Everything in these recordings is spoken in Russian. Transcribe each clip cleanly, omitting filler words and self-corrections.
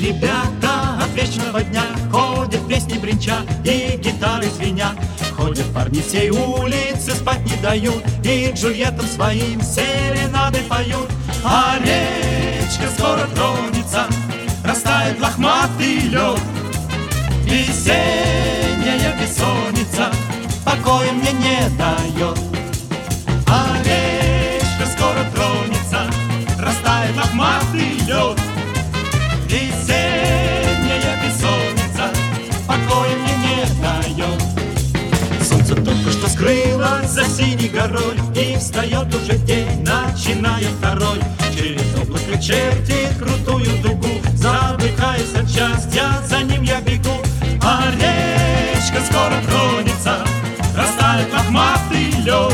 ребята от вечного дня ходят песни бренча и гитары звеня. Ходят парни всей улицы, спать не дают, и Джульеттам своим серенады поют. А речка скоро тронется, растает лохматый лед. Весенняя бессонница покоя мне не дает. А речка скоро тронется, растает лохматый лед. Весенняя бессонница покоя мне не дает. Солнце только что скрылось за синей горой, и встает уже день, начиная второй. Через облако чертит крутую дугу, задыхаясь от счастья, за ним я бегу. А речка скоро тронется, растает лохматый лед.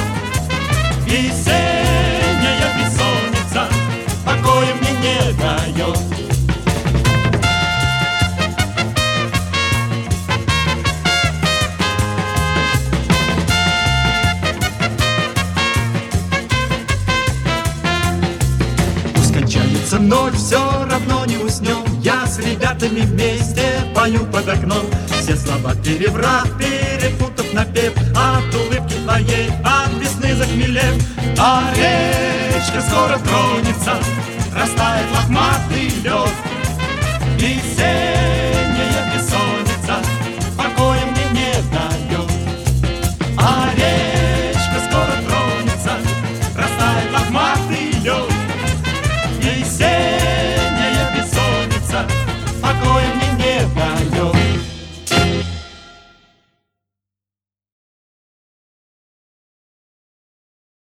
Весенняя бессонница покоя мне не дает. Кончается ночь, все равно не уснем. Я с ребятами вместе пою под окном. Все слова переврат, перепутав напев, от улыбки твоей, от весны захмелев. А речка скоро тронется, растает лохматый лед. Весенняя